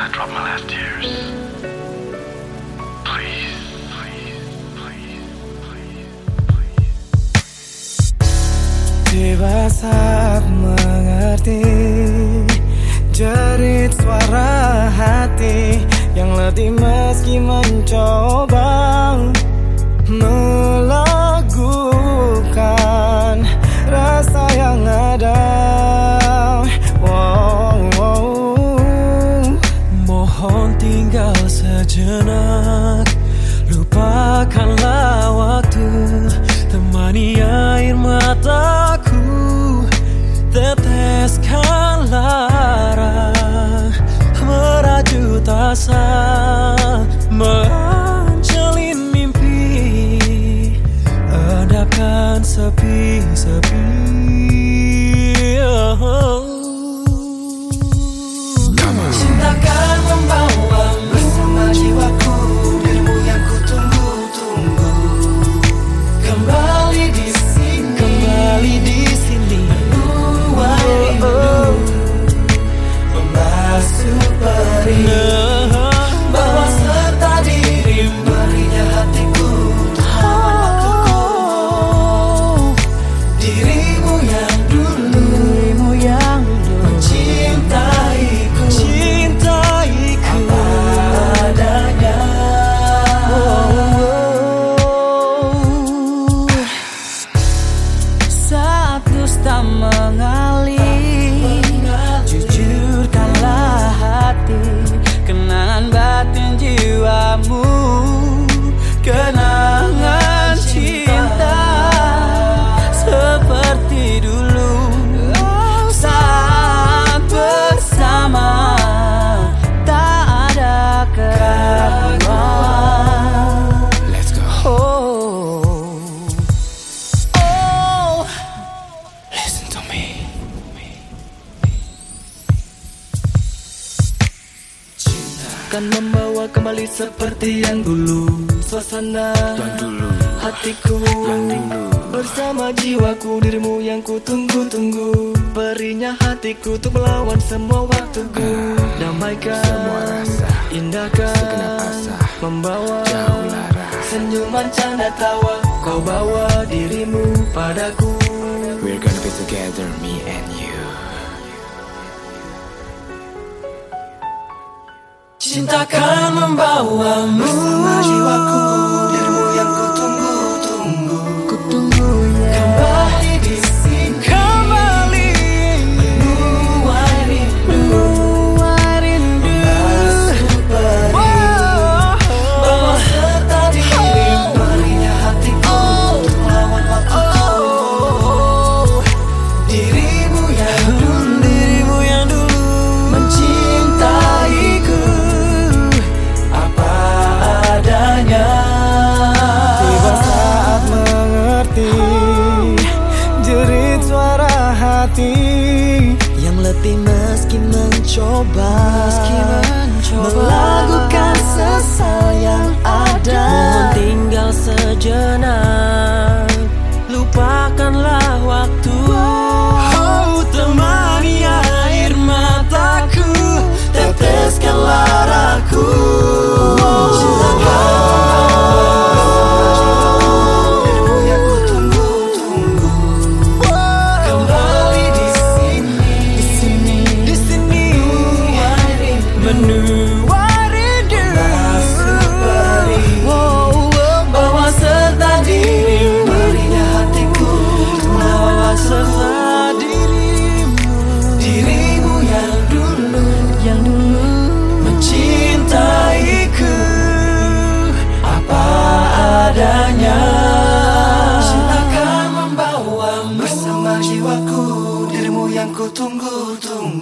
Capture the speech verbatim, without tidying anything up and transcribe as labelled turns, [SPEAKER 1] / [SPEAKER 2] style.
[SPEAKER 1] I drop my last tears. Please, please, please, please, please.
[SPEAKER 2] Tiba saat mengerti jerit suara hati yang letih meski mencoba melakukan rasa yang ada. Wow, wow. Mohon tinggal sejenak, lupakanlah waktu, temani air mataku, teteskan lara, merajut asa, menjalin mimpi, endapkan sepi-sepi. Oh. Cintakan membawamu bersama jiwaku, dirimu yang ku tunggu-tunggu. Kembali di sini, kembali di sini, menuai rindu, membasuh perih, bawa serta dirimu, berinya hatiku untuk lawan waktuku. Dirimu yang dulu, dirimu yang dulu mencintaiku, cintaiku apa adanya. Saat dusta mengalir, jujurkanlah hati, kenangan batin jiwamu, kenangan cinta seperti dulu saat bersama, tak ada keraguan. Let's go. Oh, oh, listen to me. Kan membawa kembali seperti yang dulu, suasana yang dulu, hatiku yang dulu, bersama jiwaku, dirimu yang ku tunggu-tunggu, berinya hatiku untuk melawan semua waktuku, damaikan semua rasa, indahkan segenap asa, membawa jauh lara, senyuman canda tawa, kau bawa dirimu padaku.
[SPEAKER 3] We're gonna be together, me and you.
[SPEAKER 2] Cintakan membawamu bersama jiwaku, dirimu yang ku tunggu-tunggu. Ku tunggu ya. Kembali di sini, kembali menuai rindu, menuai rindu, membasuh perih, bawa serta dirimu, berinya hatiku untuk lawan waktuku. Dirimu yang dulu, dirimu yang dulu mencintaiku adanya. Tiba saat mengerti jerit suara hati yang letih meski mencoba, meski mencoba melakukan sesal yang ada. Mohon tinggal sejenak, lupakanlah waktu, oh, temani air mataku, teteskan laraku. Cintakan membawamu bersama jiwaku, dirimu yang ku tunggu-tunggu.